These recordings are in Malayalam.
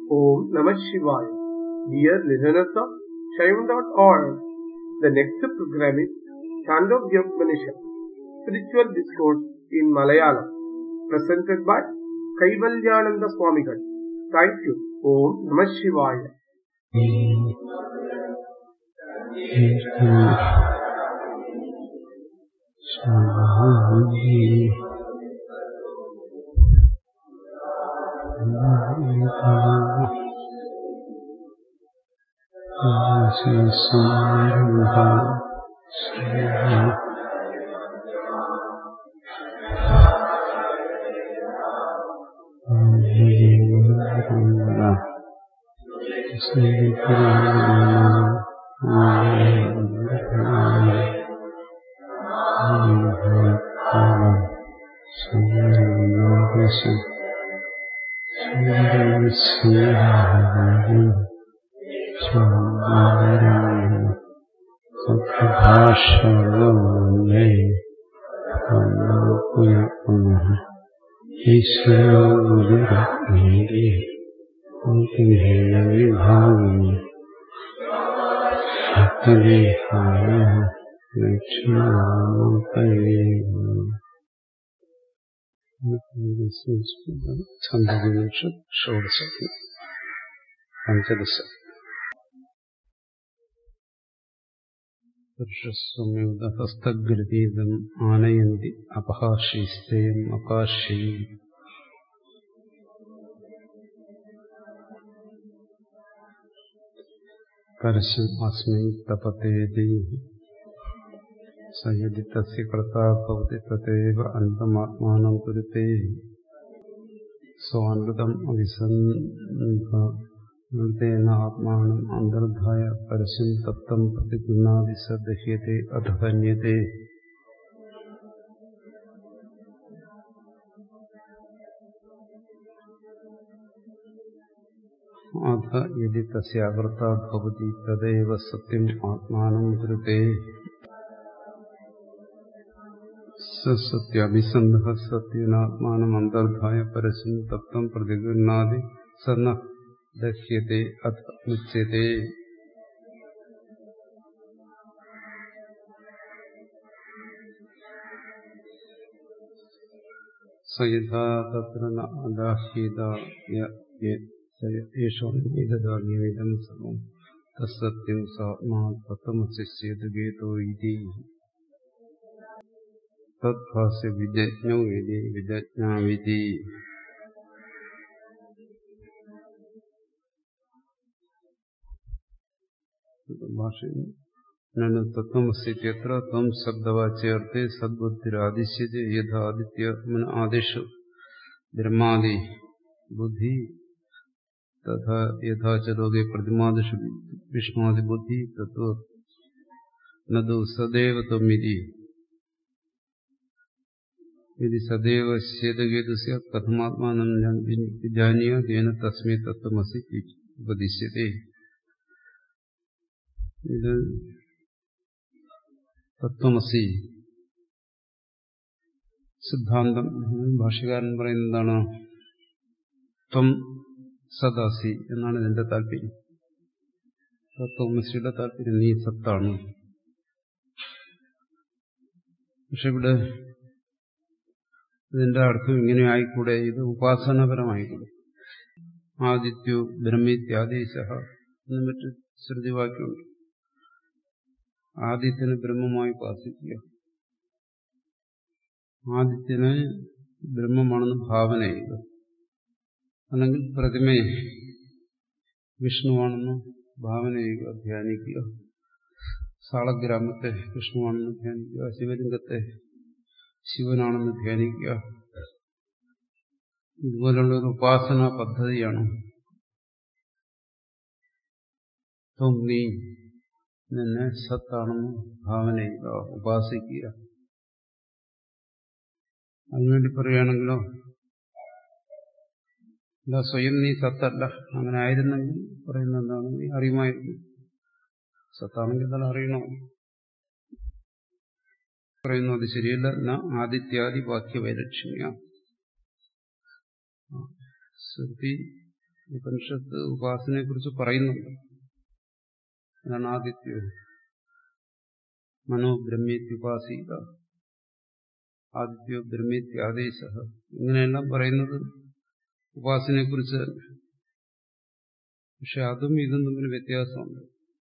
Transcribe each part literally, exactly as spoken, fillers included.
Om Namah Shivaya. Dear listeners of Shaivan dot org, the next program is Chandogya Upanishad, Spiritual Discourse in Malayalam, presented by Kaivalyananda Swamigal. Thank you. Om Namah Shivaya. ഛന്ദോപനിഷത്ത് ഷോഡശം പഞ്ചദശ പുരുഷസ്വമ്യുതഹസ്തഗ്രതീതം ആനയന്തി അപഹാഷീസ്തേയം അകാശീ പരശം അസ്മൈ തപതേതി സയതി തസ്യ കർത്താ ഭവതി തതേവ അന്തമാത്മാനം കുരുതേ സ്വാനൃതം അവിസന്ധേന ആത്മാനം അന്തർധായ പരശം തപ്തം പ്രതിഗൃഹാതി സ ദഹ്യത്തെ അധ ഹന്യത്തെ. അധ യദി തസ്യ കർത്താ ഭവതി തദേവ സത്യം ആത്മാനം കുരുതേ. സത്യാഭിസന്ധഃ സത്യേനാത്മാനം അന്തർധായ പരസ്യം തപ്തം പ്രതിഗൃഹാതി സ ന ദഹ്യത്തെ അഥ മുച്യത്തെ. സ യഥാ തത്ര ന അദാഹ്യേത യേഷോദാഗ്യമിദം സർവം തസ്സത്യം സാത്മാ തത്വമസ്യേത് ഗേതോ ഇതി. തദ്ഭാസ്യ വിജജ്ഞോ ഇതി വിജജ്ഞാവിതി. ഭാഷയിൽ തത്വമസ്യത്ര ത്വം ശബ്ദവാച്യർത്ഥേ സദ്ബുദ്ധിരാദിശ്യത്തെ യഥാദിത്യമന ആദിഷു ബ്രഹ്മാദി ബുദ്ധി തഥാ യഥാ ച ലോകേ പ്രതിമാദിഷു വിഷ്ണുവാദി ബുദ്ധി തത്വ നതു സദൈവ ത്വമിതി. യദി സദൈവ ശ്വേതകേതുസ്യ കഥമാത്മാനം വിജാനീയാത് യേന തസ്മൈ തത്വമസി ഉപദിശ്യത്തെ. ഇത് തത്വമസി സിദ്ധാന്തം. ഭാഷ്യകാരൻ പറയുന്നതാണ് ത്വം സദാസി എന്നാണ് ഇതിന്റെ താല്പര്യം. തത്വമസിയുടെ താല്പര്യം നീ സത്താണ്. പക്ഷെ ഇവിടെ ഇതിന്റെ അർത്ഥം ഇങ്ങനെ ആയിക്കൂടെ, ഇത് ഉപാസനാപരമായിക്കൂടെ. ആദിത്യോ ബ്രഹ്മീത്യാദേശ എന്നും മറ്റു ശ്രുതിവാക്യമുണ്ട്. ആദിത്യനെ ബ്രഹ്മമായി ഉപാസിക്കുക, ആദിത്യനെ ബ്രഹ്മമാണെന്ന് ഭാവന ചെയ്യുക, അല്ലെങ്കിൽ പ്രതിമയെ വിഷ്ണുവാണെന്ന് ഭാവന ചെയ്യുക, ധ്യാനിക്കുക. സാളഗ്രാമത്തെ വിഷ്ണുവാണെന്ന് ധ്യാനിക്കുക, ശിവലിംഗത്തെ ശിവനാണെന്ന് ധ്യാനിക്കുക. ഇതുപോലുള്ള ഒരു ഉപാസനാ പദ്ധതിയാണ് ത്വം നീ നിന്നെ സത്താണെന്ന് ഭാവന ചെയ്യുക, ഉപാസിക്കുക. അതിനുവേണ്ടി പറയുകയാണെങ്കിലോ, അല്ല സ്വയം നീ സത്തല്ല, അങ്ങനെ ആയിരുന്നെങ്കിൽ പറയുന്ന എന്താണ്, നീ അറിയുമായിരുന്നു. സത്താണെങ്കിൽ തന്നെ അറിയണോ പറയുന്നു. അത് ശരിയല്ല. ന ആദിത്യാദി വാക്യ വൈലക്ഷ്മ്യ. ശ്രുതി ഉപനിഷത്ത് ഉപാസനയെ കുറിച്ച് പറയുന്നുണ്ട്. അതാണ് ആദിത്യോ മനോ ബ്രഹ്മേത്യുപാസീത, ആദിത്യോ ബ്രഹ്മേത്യാദേശ, ഇങ്ങനെയെല്ലാം പറയുന്നത് ഉപാസനയെ കുറിച്ച്. പക്ഷെ അതും ഇതും തമ്മിൽ വ്യത്യാസമുണ്ട്,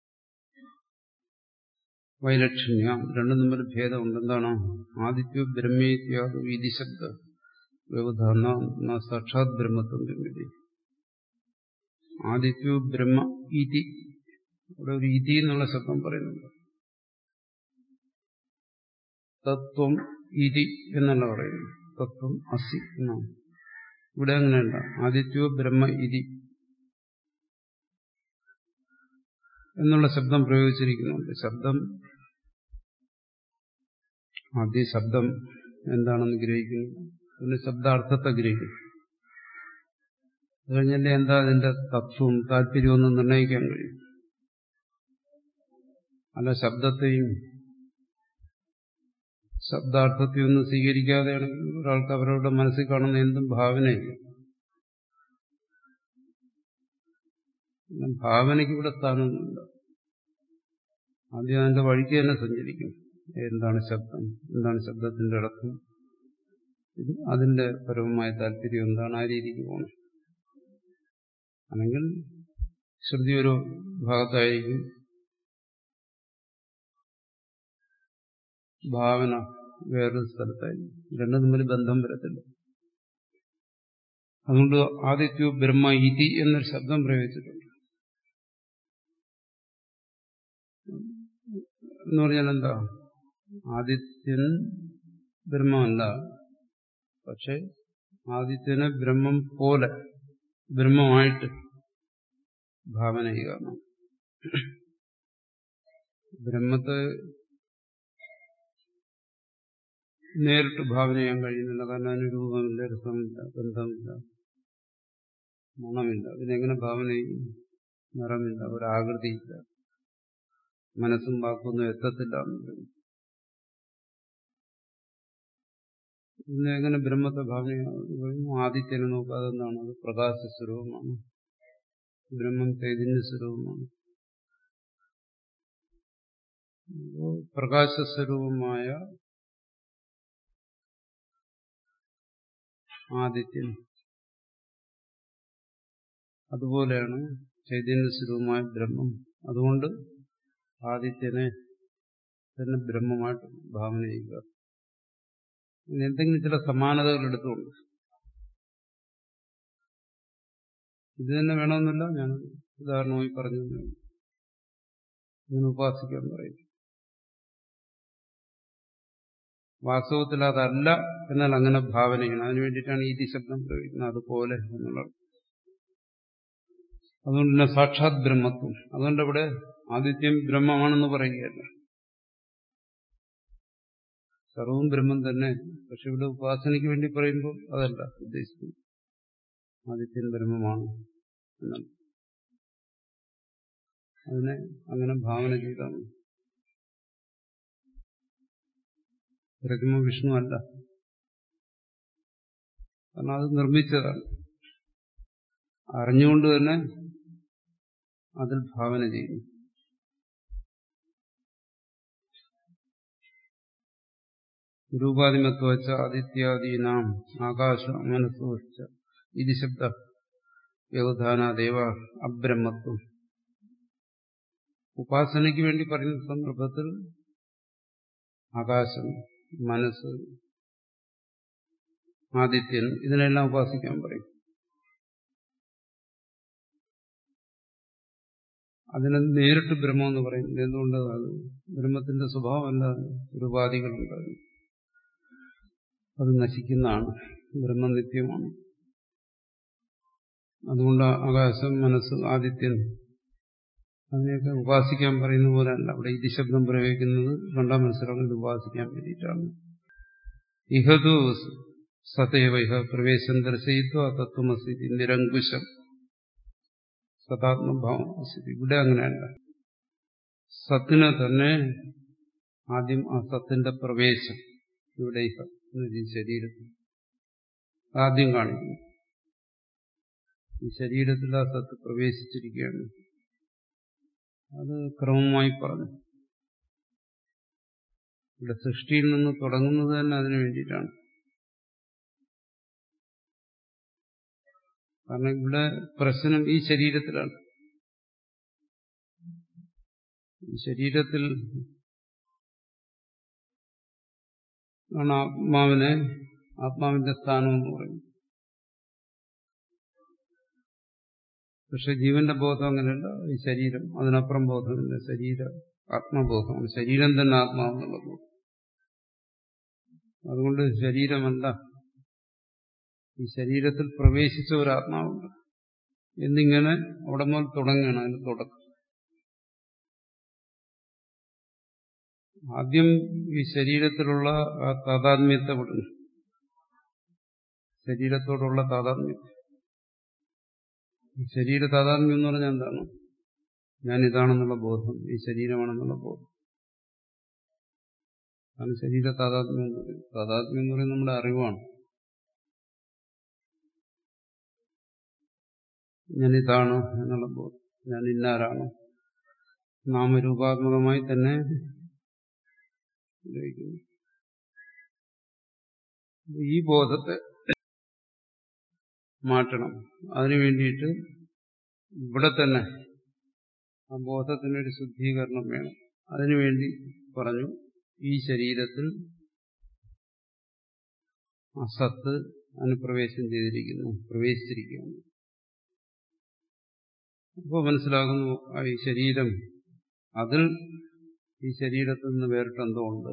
വൈലക്ഷണ്യം, രണ്ടും തമ്മിൽ ഭേദമുണ്ട്. എന്താണ്? ആദിത്യോ ബ്രഹ്മേത്യാദു ഇതി ശബ്ദ വ്യവധാന സാക്ഷാത് ബ്രഹ്മത്വം വിധി. ആദിത്യോ ബ്രഹ്മ ഇതി, ഇവിടെ ഒരു ഇതി എന്നുള്ള ശബ്ദം പറയുന്നുണ്ട്. തത്വം ഇതി എന്നല്ല പറയുന്നു, തത്വം അസി എന്നാണ്. ഇവിടെ അങ്ങനെയല്ല, ആദിത്യോ ബ്രഹ്മ ഇതി എന്നുള്ള ശബ്ദം പ്രയോഗിച്ചിരിക്കുന്നുണ്ട്. ശബ്ദം ആദ്യ ശബ്ദം എന്താണെന്ന് ഗ്രഹിക്കുന്നു, പിന്നെ ശബ്ദാർത്ഥത്തെ ഗ്രഹിക്കുന്നു. അത് കഴിഞ്ഞല്ലേ എന്താ അതിന്റെ തത്വവും താല്പര്യവും ഒന്ന് നിർണ്ണയിക്കാൻ കഴിയും. അല്ല ശബ്ദത്തെയും ശബ്ദാർത്ഥത്തെയും ഒന്നും സ്വീകരിക്കാതെയാണെങ്കിൽ ഒരാൾക്ക് അവരവരുടെ മനസ്സിൽ കാണുന്ന എന്തും ഭാവനയില്ല. ഭാവനയ്ക്ക് ഇവിടെ സ്ഥാനമൊന്നുമില്ല. ആദ്യം അതിന്റെ വഴിക്ക് തന്നെ സഞ്ചരിക്കും. എന്താണ് ശബ്ദം, എന്താണ് ശബ്ദത്തിന്റെ അർത്ഥം, അതിന്റെ പരമമായ താല്പര്യം എന്താണ്, ആ രീതിക്ക് പോകണം. അല്ലെങ്കിൽ ശ്രുതി ഒരു ഭാഗത്തായിരിക്കും, ഭാവന വേറൊരു സ്ഥലത്തായിരിക്കും. രണ്ടും തമ്മിൽ ബന്ധം വരത്തില്ല. അതുകൊണ്ട് ആദിത്യോ ബ്രഹ്മ ഇതി എന്നൊരു ശബ്ദം പ്രയോഗിച്ചിട്ടുണ്ട്. എന്ന് പറഞ്ഞാൽ എന്താ? ആദിത്യൻ ബ്രഹ്മമല്ല, പക്ഷെ ആദിത്യനെ ബ്രഹ്മം പോലെ ബ്രഹ്മമായിട്ട് ഭാവന ചെയ്യുക. ബ്രഹ്മത്തെ നേരിട്ട് ഭാവന ചെയ്യാൻ കഴിയുന്നില്ല. കാരണം അതിന് രൂപമില്ല, രസമില്ല, ബന്ധമില്ല, മണമില്ല. അതിനെങ്ങനെ ഭാവന ചെയ്യും? നിറമില്ല, ഒരാകൃതിയില്ല, മനസ്സും വാക്കൊന്നും എത്തത്തില്ല. പിന്നെ എങ്ങനെ ബ്രഹ്മത്തെ ഭാവന ചെയ്യുന്നു? ആദിത്യനെ നോക്കുക, അതെന്താണ്? അത് പ്രകാശ സ്വരൂപമാണ്. ബ്രഹ്മം ചൈതന്യ സ്വരൂപമാണ്. പ്രകാശസ്വരൂപമായ ആദിത്യൻ അതുപോലെയാണ് ചൈതന്യ സ്വരൂപമായ ബ്രഹ്മം. അതുകൊണ്ട് ആദിത്യനെ തന്നെ ബ്രഹ്മമായിട്ട് ഭാവന ചെയ്യുക. എന്തെങ്കിലും ചില സമാനതകൾ എടുത്തുകൊണ്ട് ഇത് തന്നെ വേണമെന്നില്ല. ഞാൻ ഉദാഹരണമായി പറഞ്ഞു, ഇതിന് ഉപാസിക്കാൻ പറയും. വാസ്തവത്തിൽ അതല്ല, എന്നാൽ അങ്ങനെ ഭാവന ചെയ്യണം. അതിനു വേണ്ടിയിട്ടാണ് ഈ ശബ്ദം പ്രയോഗിക്കുന്നത്, അതുപോലെ എന്നുള്ളത്. അതുകൊണ്ട് തന്നെ സാക്ഷാത് ബ്രഹ്മത്വം. അതുകൊണ്ട് ഇവിടെ ആദിത്യം ബ്രഹ്മമാണെന്ന് പറയുകയല്ല, സർവവും ബ്രഹ്മം തന്നെ. പക്ഷെ ഇവിടെ ഉപാസനയ്ക്ക് വേണ്ടി പറയുമ്പോൾ അതല്ല ഉദ്ദേശിക്കുന്നത്, ആദിത്യൻ ബ്രഹ്മമാണ് എന്നാണ്. അതിനെ അങ്ങനെ ഭാവന ചെയ്താണ്. ബ്രഹ്മ വിഷ്ണു അല്ല, കാരണം അത് നിർമ്മിച്ചതാണ്. അറിഞ്ഞുകൊണ്ട് തന്നെ അതിൽ ഭാവന ചെയ്യുന്നു. രൂപാദിമത്വ വെച്ച ആദിത്യാദീനാം ആകാശ മനസ്സു വെച്ച ഇത് ശബ്ദ വ്യവധാനാദേവ അബ്രഹ്മത്വം. ഉപാസനയ്ക്ക് വേണ്ടി പറയുന്ന സന്ദർഭത്തിൽ ആകാശം, മനസ്സ്, ആദിത്യൻ, ഇതിനെല്ലാം ഉപാസിക്കാൻ പറയും. അതിനെ നേരിട്ട് ബ്രഹ്മം എന്ന് പറയുന്നത് എന്തുകൊണ്ട്? അത് ബ്രഹ്മത്തിന്റെ സ്വഭാവമല്ല, ഒരു ഉപാധികളുണ്ട്, അത് നശിക്കുന്നതാണ്. ബ്രഹ്മം നിത്യമാണ്. അതുകൊണ്ട് ആകാശം, മനസ്സ്, ആദിത്യൻ അതിനെയൊക്കെ ഉപാസിക്കാൻ പറയുന്ന പോലെ അല്ല. അവിടെ ഇതി ശബ്ദം പ്രയോഗിക്കുന്നത് രണ്ടാം മനസ്സിലാക്കുന്നത് ഉപാസിക്കാൻ വേണ്ടിയിട്ടാണ്. ഇഹതു സതൈവ ഇഹ പ്രവേശം ദർശയിത്വ തത്വമസി നിരങ്കുശം സതാത്മഭാവം അസി. ഇവിടെ അങ്ങനെയല്ല. സത്തിനെ തന്നെ ആദ്യം ആ സത്തിന്റെ പ്രവേശം ഇവിടെ ഇഹ ശരീരത്തിൽ ആദ്യം കാണിക്കുന്നു. ഈ ശരീരത്തിൽ ആ സത്ത് പ്രവേശിച്ചിരിക്കുകയാണ്. അത് ക്രമമായി പറഞ്ഞു. ഇവിടെ സൃഷ്ടിയിൽ നിന്ന് തുടങ്ങുന്നത് തന്നെ അതിനു വേണ്ടിയിട്ടാണ്. കാരണം ഇവിടെ പ്രശ്നം ഈ ശരീരത്തിലാണ്. ഈ ശരീരത്തിൽ ആണ് ആത്മാവിനെ, ആത്മാവിന്റെ സ്ഥാനം എന്ന് പറയും. പക്ഷെ ജീവന്റെ ബോധം അങ്ങനെയല്ല. ഈ ശരീരം, അതിനപ്പുറം ബോധമില്ല. ശരീര ആത്മബോധമാണ്. ശരീരം തന്നെ ആത്മാവെന്നുള്ള ബോധം. അതുകൊണ്ട് ശരീരമല്ല, ഈ ശരീരത്തിൽ പ്രവേശിച്ച ഒരു ആത്മാവുണ്ട് എന്നിങ്ങനെ അവിടെ മുതൽ തുടങ്ങുകയാണ് അതിന് തുടക്കം. ആദ്യം ഈ ശരീരത്തിലുള്ള ആ താതാത്മ്യത്തെ വിടുന്നു. ശരീരത്തോടുള്ള താതാത്മ്യം. ശരീര താതാത്മ്യം എന്ന് പറഞ്ഞാൽ എന്താണ്? ഞാനിതാണെന്നുള്ള ബോധം, ഈ ശരീരമാണെന്നുള്ള ബോധം. അതാണ് ശരീര താതാത്മ്യം എന്ന് പറയുന്നത്. താതാത്മ്യം എന്ന് പറയുന്നത് നമ്മുടെ അറിവാണ്. ഞാനിതാണ് എന്നുള്ള ബോധം, ഞാൻ ഇന്നാരാണ്, നാമരൂപാത്മകമായി തന്നെ ഗ്രഹിക്കുന്നു. ഈ ബോധത്തെ മാറ്റണം. അതിനു വേണ്ടിയിട്ട് ഇവിടെ തന്നെ ആ ബോധത്തിനൊരു ശുദ്ധീകരണം വേണം. അതിനുവേണ്ടി പറഞ്ഞു, ഈ ശരീരത്തിൽ അസത്ത് അനുപ്രവേശം ചെയ്തിരിക്കുന്നു, പ്രവേശിച്ചിരിക്കുകയാണ്. അപ്പോൾ മനസ്സിലാകുന്നു ഈ ശരീരം, അതിൽ ഈ ശരീരത്തിൽ നിന്ന് വേറിട്ടെന്തോ ഉണ്ട്.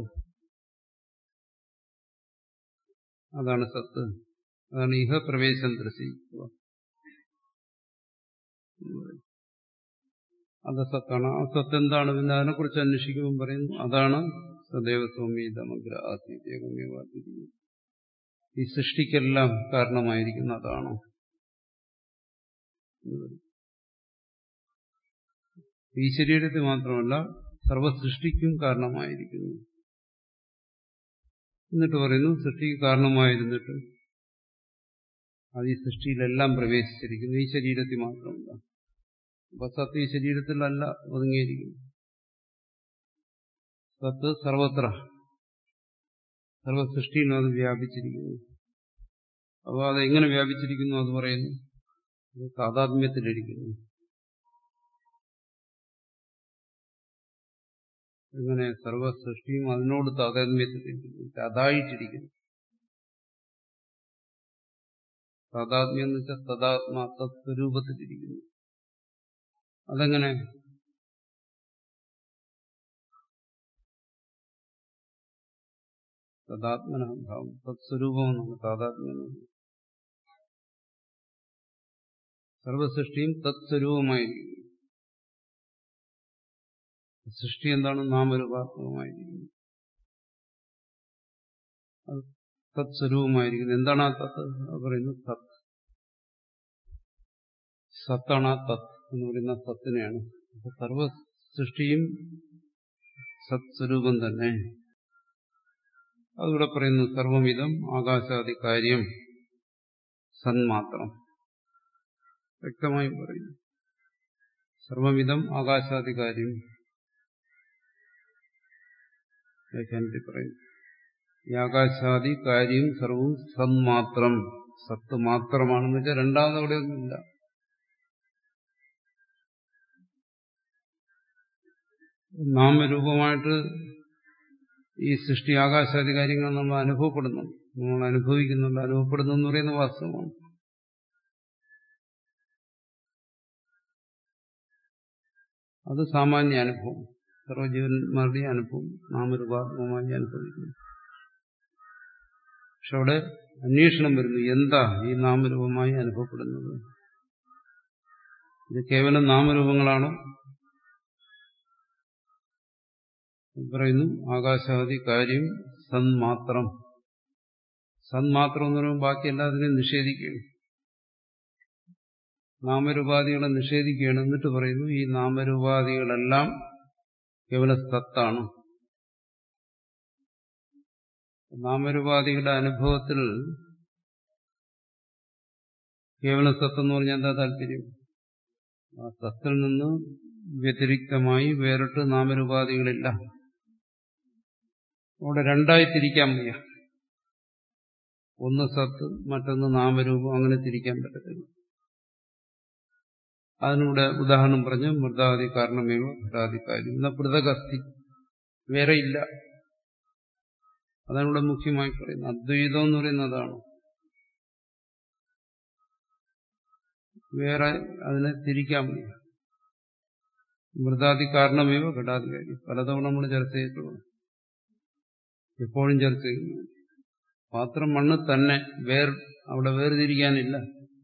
അതാണ് സത്ത്. അതാണ് ഇഹ പ്രവേശം ദർശിക്കുക. അത് സത്താണ്. ആ സത്ത് എന്താണ്? പിന്നെ അതിനെക്കുറിച്ച് അന്വേഷിക്കുമ്പോൾ പറയുന്നു, അതാണ് സദൈവ സൗമ്യതമഗ്ര ആത്മീയവാദി. ഈ സൃഷ്ടിക്കെല്ലാം കാരണമായിരിക്കുന്ന അതാണോ? ഈ ശരീരത്തിൽ മാത്രമല്ല സർവസൃഷ്ടിക്കും കാരണമായിരിക്കുന്നു. എന്നിട്ട് പറയുന്നു, സൃഷ്ടിക്ക് കാരണമായിരുന്നിട്ട് അത് ഈ സൃഷ്ടിയിലെല്ലാം പ്രവേശിച്ചിരിക്കുന്നു, ഈ ശരീരത്തിൽ മാത്രമല്ല. അപ്പൊ സത്ത് ഈ ശരീരത്തിലല്ല ഒതുങ്ങിയിരിക്കുന്നു. സത്ത് സർവത്ര, സർവസൃഷ്ടിയിലും അത് വ്യാപിച്ചിരിക്കുന്നു. അപ്പോൾ അതെങ്ങനെ വ്യാപിച്ചിരിക്കുന്നു? അത് പറയുന്നു, താതാത്മ്യത്തിലിരിക്കുന്നു. എങ്ങനെ? സർവസൃഷ്ടിയും അതിനോട് താതാത്മ്യത്തിലിരിക്കുന്നു, അതായിട്ടിരിക്കുന്നു. താതാത്മ്യം എന്ന് വെച്ചാൽ തദാത്മാ, തത്സ്വരൂപത്തിലിരിക്കുന്നു. അതെങ്ങനെ? തദാത്മനാഭാവം, തത്സ്വരൂപമെന്നാണ് താതാത്മ്യം. സർവസൃഷ്ടിയും തത്സ്വരൂപമായിരിക്കുന്നു. സൃഷ്ടി എന്താണ്? നാമരൂപാത്മകമായിരിക്കുന്നു. അത് തത്സ്വരൂപമായിരിക്കുന്നു. എന്താണ് ആ തത്ത്? അത് പറയുന്നു സത്ത്. സത്താണ് ആ തത്ത് എന്ന് പറയുന്ന സത്തിനെയാണ്. സർവ സൃഷ്ടിയും സത്സ്വരൂപം തന്നെ. അതിവിടെ പറയുന്നു, സർവമിതം ആകാശാദി കാര്യം സന്മാത്രം. വ്യക്തമായും പറയുന്നു, സർവമിതം ആകാശാദി കാര്യം. വ്യാഖ്യാനത്തിൽ പറയുന്നു, ഈ ആകാശാദി കാര്യം സർവവും സന്മാത്രം, സത്ത് മാത്രമാണെന്ന് വെച്ചാൽ രണ്ടാമത് അവിടെ ഒന്നുമില്ല. നാമരൂപമായിട്ട് ഈ സൃഷ്ടി ആകാശാദി കാര്യങ്ങൾ നമ്മൾ അനുഭവപ്പെടുന്നു, നമ്മൾ അനുഭവിക്കുന്നുണ്ട്. അനുഭവപ്പെടുന്നു എന്ന് പറയുന്ന വാസ്തവമാണ്. അത് സാമാന്യ അനുഭവം, സർവജീവന്മാരുടെ അനുഭവം നാമരൂപാത്മകമായി അനുഭവിക്കുന്നു. പക്ഷെ അവിടെ അന്വേഷണം വരുന്നു, എന്താ ഈ നാമരൂപമായി അനുഭവപ്പെടുന്നത്? ഇത് കേവലം നാമരൂപങ്ങളാണോ? പറയുന്നു, ആകാശാദി കാര്യം സന്മാത്രം. സന്മാത്രം എന്ന് പറയുമ്പോൾ ബാക്കി എല്ലാത്തിനെയും നിഷേധിക്കുകയാണ്, നാമരൂപാദികളെ നിഷേധിക്കുകയാണ്. എന്നിട്ട് പറയുന്നു, ഈ നാമരൂപാദികളെല്ലാം കേവല സത്താണ്. നാമരൂപാദികളുടെ അനുഭവത്തിൽ കേവലം സത്ത് എന്ന് പറഞ്ഞാൽ എന്താ താല്പര്യം? ആ സത്തിൽ നിന്ന് വ്യതിരിക്തമായി വേറിട്ട് നാമരൂപാധികളില്ല. അവിടെ രണ്ടായി തിരിക്കാൻ വയ്യ. ഒന്ന് സത്ത്, മറ്റൊന്ന് നാമരൂപം, അങ്ങനെ തിരിക്കാൻ പറ്റത്തില്ല. അതിനൂടെ ഉദാഹരണം പറഞ്ഞ് മൃതാദി കാരണമേവ ഘടാധികാരി എന്ന പൃഥകസ്തി, വേറെ ഇല്ല. അതാണ് ഇവിടെ മുഖ്യമായി പറയുന്നത്. അദ്വൈതം എന്ന് പറയുന്നത് അതാണ്. വേറെ അതിനെ തിരിക്കാൻ വയ്യ. മൃതാദി കാരണമേവ ഘടാധികാരി പലതവണ നമ്മൾ ചർച്ച ചെയ്തിട്ടുള്ളൂ, എപ്പോഴും ചർച്ച ചെയ്യുന്നു. പാത്രം മണ്ണ് തന്നെ, വേർ അവിടെ വേർതിരിക്കാനില്ല.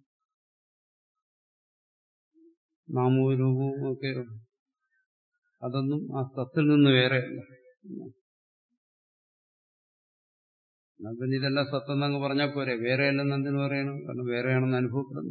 നാമവും രൂപവും ഒക്കെ അതൊന്നും ആ സത്തിൽ നിന്ന് വേറെയല്ല. പിന്നെ ഇതെല്ലാം സത്തെന്നങ്ങ് പറഞ്ഞാൽ പോരെ, വേറെയല്ലെന്ന് എന്തിനു പറയണം? കാരണം വേറെയാണെന്ന് അനുഭവപ്പെടുന്നു.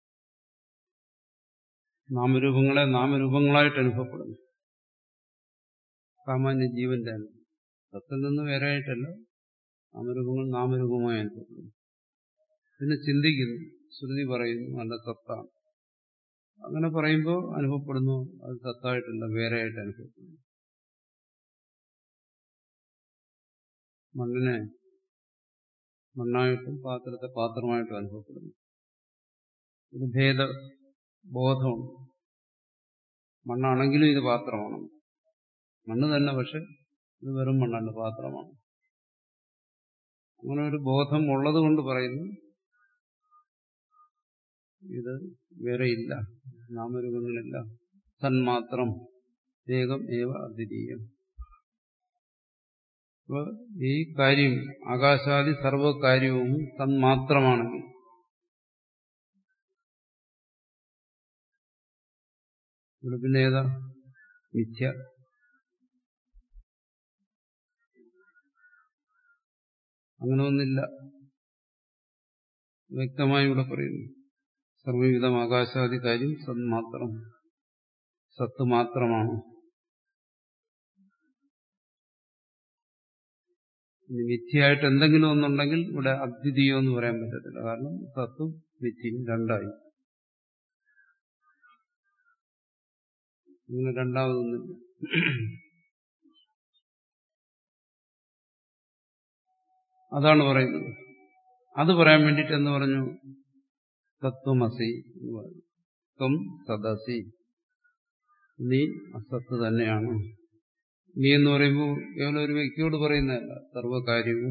നാമരൂപങ്ങളെ നാമരൂപങ്ങളായിട്ട് അനുഭവപ്പെടുന്നു. സാമാന്യ ജീവന്റെ അനുഭവം സത്തിൽ നിന്ന് വേറെയായിട്ടല്ല, നാമരൂപങ്ങൾ നാമരൂപമായി അനുഭവപ്പെടുന്നു. പിന്നെ ചിന്തിക്കുന്നു, ശ്രുതി പറയുന്നു നല്ല സത്താണ്. അങ്ങനെ പറയുമ്പോൾ അനുഭവപ്പെടുന്നു അത് സത്തായിട്ടല്ല, വേറെയായിട്ട് അനുഭവപ്പെടുന്നു. മണ്ണിനെ മണ്ണായിട്ടും പാത്രത്തെ പാത്രമായിട്ടും അനുഭവപ്പെടുന്നു. ഇത് ഭേദബോധമുണ്ട്. മണ്ണാണെങ്കിലും ഇത് പാത്രമാണ്. മണ്ണ് തന്നെ, പക്ഷെ ഇത് വെറും മണ്ണല്ല, പാത്രമാണ്. അങ്ങനെ ഒരു ബോധം ഉള്ളത് കൊണ്ട് പറയുന്നു ഇത് വേറെയില്ല, നാമരൂപങ്ങളില്ല, തന്മാത്രം ഏകം ഏവ അദ്വിതീയം. അപ്പൊ ഈ കാര്യം ആകാശാദി സർവകാര്യവും തന്മാത്രമാണെങ്കിൽ ഇവിടെ പിന്നെ ഏതാ മിഥ്യ? അങ്ങനെ ഒന്നില്ല. വ്യക്തമായി ഇവിടെ പറയുന്നു സർവവിധം ആകാശാദി കാര്യം സന്മാത്രം, സത്ത് മാത്രമാണ്. മിഥ്യയായിട്ട് എന്തെങ്കിലും ഒന്നുണ്ടെങ്കിൽ ഇവിടെ അദ്വിതീയം എന്ന് പറയാൻ പറ്റത്തില്ല. കാരണം സത്തും മിഥ്യയും രണ്ടായി. ഇങ്ങനെ രണ്ടാമതൊന്നുമില്ല. അതാണ് പറയുന്നത്. അത് പറയാൻ വേണ്ടിയിട്ട് എന്ന് പറഞ്ഞു, തത്വമസി എന്ന് പറഞ്ഞു. ത്വം സദസി, നീ അസത്ത് തന്നെയാണ്. നീ എന്ന് പറയുമ്പോൾ കേവലം ഒരു വ്യക്തിയോട് പറയുന്നതല്ല, സർവകാര്യവും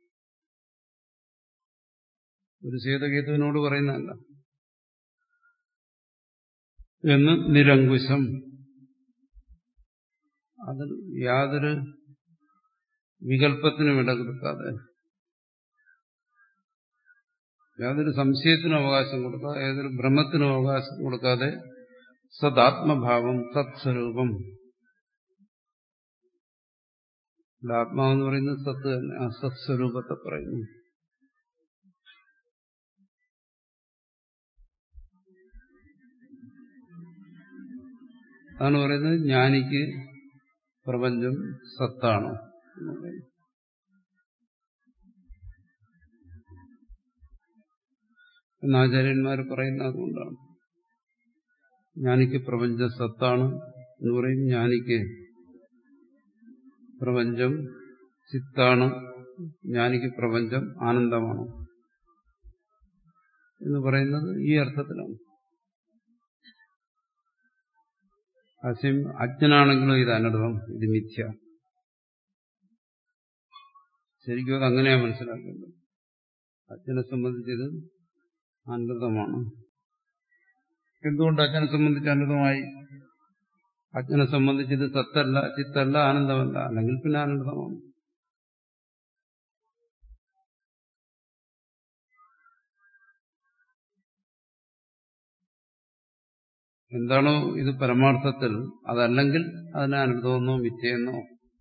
ഒരു സേതകേതുവിനോട് പറയുന്നതല്ല. എന്ന് നിരങ്കുശം, അതിൽ യാതൊരു വികല്പത്തിനും ഇട കൊടുക്കാതെ, യാതൊരു സംശയത്തിനും അവകാശം കൊടുക്കാതെ, യാതൊരു ഭ്രമത്തിനും അവകാശം കൊടുക്കാതെ സദാത്മഭാവം, സത്സ്വരൂപം. ഇവിടെ ആത്മാവെന്ന് പറയുന്നത് സത്ത് തന്നെ, ആ സത്സ്വരൂപത്തെ പറയുന്നു. അതാണ് പറയുന്നത് ജ്ഞാനിക്ക് പ്രപഞ്ചം സത്താണ് എന്ന് പറയുന്നത്. എന്ന് ആചാര്യന്മാർ പറയുന്നത് അതുകൊണ്ടാണ്. ജ്ഞാനിക്ക് പ്രപഞ്ചം സത്താണ് എന്ന് പറയും. ജ്ഞാനിക്ക് പ്രപഞ്ചം ചിത്താണ്, ജ്ഞാനിക്ക് പ്രപഞ്ചം ആനന്ദമാണ് എന്ന് പറയുന്നത് ഈ അർത്ഥത്തിലാണ്. അസ്യം അജ്ഞനാണെങ്കിലും ഇത് അനർത്ഥം, ഇത് മിഥ്യ. ശരിക്കും അത് അങ്ങനെയാ മനസ്സിലാക്കേണ്ടത്. അജ്ഞനെ സംബന്ധിച്ചത് അനർത്ഥമാണ്. എന്തുകൊണ്ട് അജ്ഞനെ സംബന്ധിച്ച് അനർത്ഥമായി? അജ്ഞനെ സംബന്ധിച്ചത് സത്തല്ല, ചിത്തല്ല, ആനന്ദമല്ല, അല്ലെങ്കിൽ പിന്നെ അനർത്ഥമാണ്. എന്താണോ ഇത് പരമാർത്ഥത്തിൽ, അതല്ലെങ്കിൽ അതിനെ അനർത്ഥമെന്നോ മിഥ്യയെന്നോ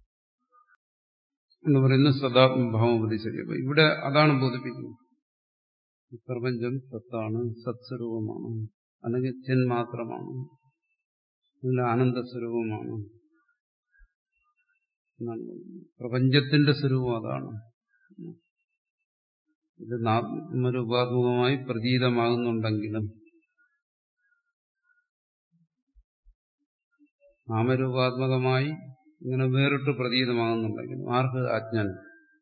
എന്ന് പറയുന്ന സദാത്മഭാവം ഉപദേശിക്കുക. അപ്പൊ ഇവിടെ അതാണ് ബോധിപ്പിക്കുന്നത്. പ്രപഞ്ചം സത്താണ്, സത്സ്വരൂപമാണ്, അല്ലെങ്കിൽ ചിൻ മാത്രമാണ്, അതിന്റെ ആനന്ദസ്വരൂപമാണ് എന്നാണ്. പ്രപഞ്ചത്തിന്റെ സ്വരൂപം അതാണ്. ഇത് നാമരൂപാത്മകമായി പ്രതീതമാകുന്നുണ്ടെങ്കിലും നാമരൂപാത്മകമായി ഇങ്ങനെ വേറിട്ട് പ്രതീതമാകുന്നുണ്ടെങ്കിലും ആർക്ക്? അജ്ഞാനം.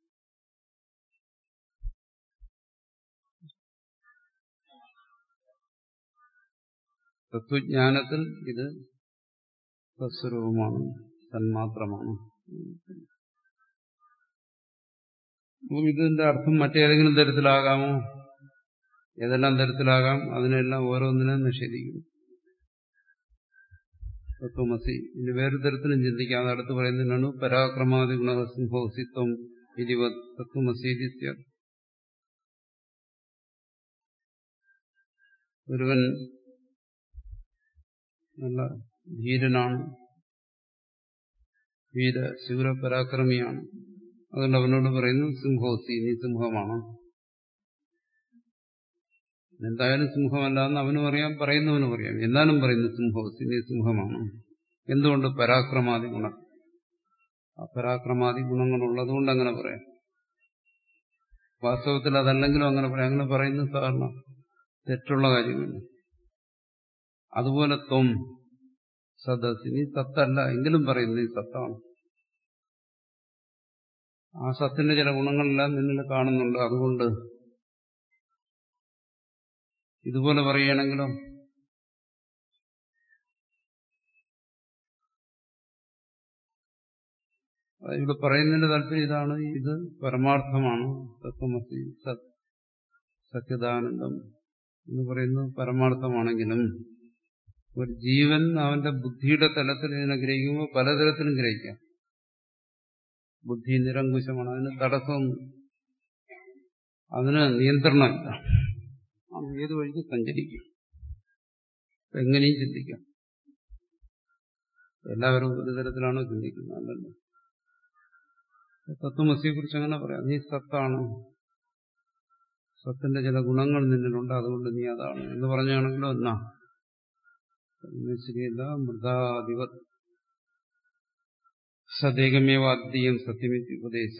തത്വജ്ഞാനത്തിൽ ഇത് തത്സ്വരൂപമാണ്, തന്മാത്രമാണ്. അപ്പം ഇതിന്റെ അർത്ഥം മറ്റേതെങ്കിലും തരത്തിലാകാമോ? ഏതെല്ലാം തരത്തിലാകാം? അതിനെല്ലാം ഓരോന്നിനും നിഷേധിക്കുന്നു. തത്വമസി ഇനി വേറെ തരത്തിലും ചിന്തിക്കാം. അത് അടുത്ത് പറയുന്നതിനാണ് പരാക്രമാദി ഗുണസിംഹോസിത്വം ഇരുപത് തത്വമസീതിത്യ. ഒരുവൻ നല്ല ധീരനാണ്, വീര ശൂരപരാക്രമിയാണ്. അതുകൊണ്ട് അവനോട് പറയുന്നു സിംഹോസി, നീ സിംഹമാണ്. എന്തായാലും സിംഹമല്ല എന്ന് അവനും അറിയാം, പറയുന്നവനും അറിയാം. എന്നാലും പറയുന്നു സിംഹോസി, നീ സിംഹമാണ്. എന്തുകൊണ്ട്? പരാക്രമാദി ഗുണം. ആ പരാക്രമാദി ഗുണങ്ങളുള്ളതുകൊണ്ട് അങ്ങനെ പറയാം. വാസ്തവത്തിൽ അതല്ലെങ്കിലും അങ്ങനെ പറയാം. അങ്ങനെ പറയുന്നത് സാധാരണ തെറ്റുള്ള കാര്യമില്ല. അതുപോലെ ത്വം സദസ്, നീ സത്തല്ല എങ്കിലും പറയുന്നു നീ സത്താണ്. ആ സത്തിന്റെ ചില ഗുണങ്ങളെല്ലാം നിന്നിൽ കാണുന്നുണ്ട്. അതുകൊണ്ട് ഇതുപോലെ പറയുകയാണെങ്കിലോ ഇവിടെ പറയുന്നതിന്റെ താല്പര്യം ഇതാണ്. ഇത് പരമാർത്ഥമാണ്. തത്വമസി സത് സത്യദാനന്ദം എന്ന് പറയുന്നത് പരമാർത്ഥമാണെങ്കിലും ഒരു ജീവൻ അവന്റെ ബുദ്ധിയുടെ തലത്തിൽ ഇതിനെ ഗ്രഹിക്കുമ്പോൾ പലതരത്തിലും ഗ്രഹിക്കാം. ബുദ്ധി നിരങ്കുശമാണ്, അതിന് തടസ്സം, അതിന് നിയന്ത്രണമില്ല. അത് ഏത് വഴിക്ക് സഞ്ചരിക്കും, എങ്ങനെയും ചിന്തിക്കാം. എല്ലാവരും ഒരു തരത്തിലാണോ ചിന്തിക്കുന്നത്? അല്ലല്ലോ. തത്വമസിയെ കുറിച്ച് അങ്ങനെ പറയാം. നീ സത്താണ്, സത്തിന്റെ ചില ഗുണങ്ങൾ നിന്നിലുണ്ട്, അതുകൊണ്ട് നീ അതാണ് എന്ന് പറഞ്ഞാണെങ്കിലോ എന്നാ ശരിയല്ല. മൃതാധിപ സദേകമേവ അദ്വീയം സത്യമിതി ഉപദേശ.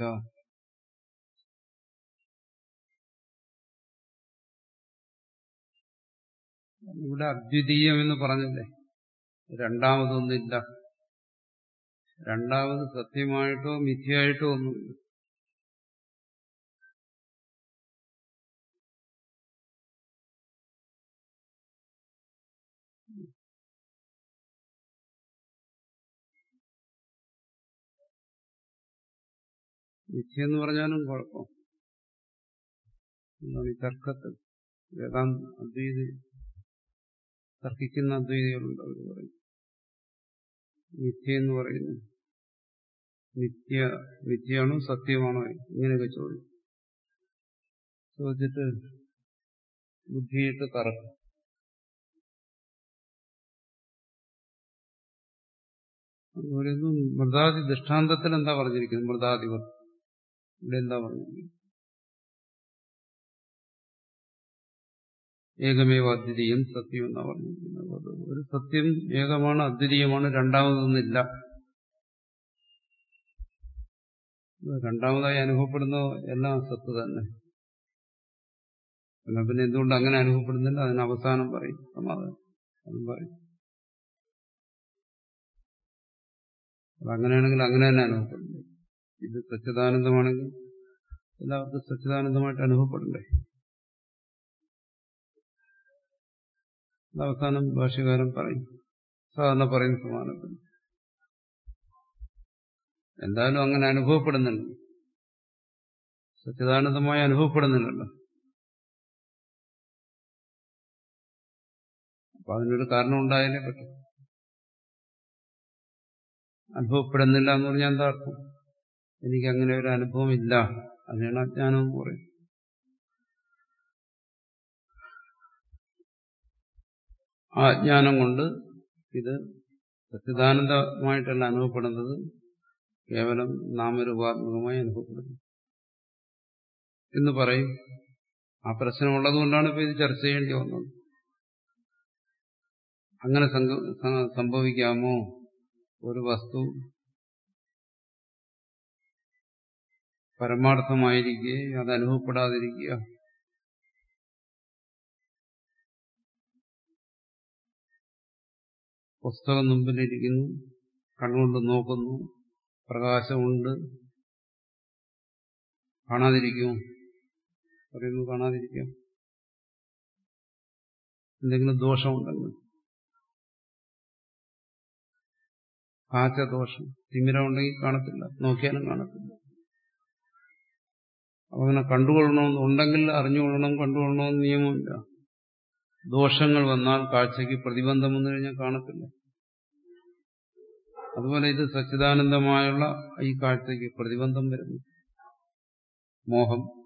ഇവിടെ അദ്വിതീയം എന്ന് പറഞ്ഞില്ലേ, രണ്ടാമതൊന്നില്ല. രണ്ടാമത് സത്യമായിട്ടോ മിഥ്യയായിട്ടോ ഒന്നുമില്ല. മിഥ്യ എന്ന് പറഞ്ഞാലും കുഴപ്പം എന്താണ്? ഈ തർക്കത്തിൽ വേദാന്ത അദ്വൈതി തർക്കിക്കുന്ന അദ്വൈതികളുണ്ട്. അവർ പറയും മിഥ്യ എന്ന് പറയുന്നു. മിഥ്യ മിഥ്യയാണോ സത്യമാണോ ഇങ്ങനെയൊക്കെ ചോദിക്കും. ചോദിച്ചിട്ട് ബുദ്ധിയിട്ട് കറക്കും. പറയുന്നു മൃതാദി ദൃഷ്ടാന്തത്തിൽ എന്താ പറഞ്ഞിരിക്കുന്നത്? മൃതാധിപർ ഇവിടെ എന്താ പറഞ്ഞിരിക്കുന്നത്? ഏകമേവ അദ്വിതീയം സത്യം എന്നാ പറഞ്ഞിരിക്കുന്നത്. ഒരു സത്യം ഏകമാണ്, അദ്വിതീയമാണ്, രണ്ടാമതൊന്നില്ല. രണ്ടാമതായി അനുഭവപ്പെടുന്ന എല്ലാം സത്ത് തന്നെ. എന്നാൽ പിന്നെ എന്തുകൊണ്ട് അങ്ങനെ അനുഭവപ്പെടുന്നില്ല? അതിന് അവസാനം പറയും, സമാധാനം അതും പറയും. അതങ്ങനെയാണെങ്കിൽ അങ്ങനെ തന്നെ അനുഭവപ്പെടുന്നു. ഇത് സച്ചിദാനന്ദമാണെങ്കിൽ എല്ലാവർക്കും സച്ചിദാനന്ദമായിട്ട് അനുഭവപ്പെടണ്ടേ? അവസാനം ഭാഷ്യകാരൻ പറയും, സാധാരണ പറയുന്ന സമാനത്തിൽ എന്തായാലും അങ്ങനെ അനുഭവപ്പെടുന്നുണ്ട്, സച്ചിദാനന്ദമായി അനുഭവപ്പെടുന്നില്ലല്ലോ. അപ്പൊ അതിനൊരു കാരണം ഉണ്ടായാലേ പറ്റും. അനുഭവപ്പെടുന്നില്ല എന്ന് പറഞ്ഞാൽ എന്താ അർത്ഥം? എനിക്ക് അങ്ങനെ ഒരു അനുഭവം ഇല്ല, അതിനാണ് അജ്ഞാനം എന്ന് പറയും. ആ അജ്ഞാനം കൊണ്ട് ഇത് സച്ചിദാനന്ദമായിട്ടല്ല അനുഭവപ്പെടുന്നത്, കേവലം നാമരൂപാത്മകമായി അനുഭവപ്പെടുന്നു എന്ന് പറയും. ആ പ്രശ്നമുള്ളത് കൊണ്ടാണ് ഇപ്പൊ ഇത് ചർച്ച ചെയ്യേണ്ടി വന്നത്. അങ്ങനെ സംഭവിക്കാമോ? ഒരു വസ്തു പരമാർത്ഥമായിരിക്കെ അത് അനുഭവപ്പെടാതിരിക്കുക. പുസ്തകം മുമ്പിലിരിക്കുന്നു, കണ്ണുകൊണ്ട് നോക്കുന്നു, പ്രകാശമുണ്ട്, കാണാതിരിക്കുമോ? പറയുന്നു കാണാതിരിക്കാം. എന്തെങ്കിലും ദോഷമുണ്ടെങ്കിൽ, കാഴ്ചദോഷം, തിമിരമുണ്ടെങ്കിൽ കാണത്തില്ല, നോക്കിയാലും കാണത്തില്ല. അങ്ങനെ കണ്ടുകൊള്ളണമെന്നുണ്ടെങ്കിൽ അറിഞ്ഞുകൊള്ളണം, കണ്ടുകൊള്ളണമെന്ന് നിയമമില്ല. ദോഷങ്ങൾ വന്നാൽ കാഴ്ചയ്ക്ക് പ്രതിബന്ധം വന്നു കഴിഞ്ഞാൽ കാണത്തില്ല. അതുപോലെ ഇത് സച്ചിദാനന്ദമായുള്ള ഈ കാഴ്ചയ്ക്ക് പ്രതിബന്ധം വരുന്നു. മോഹം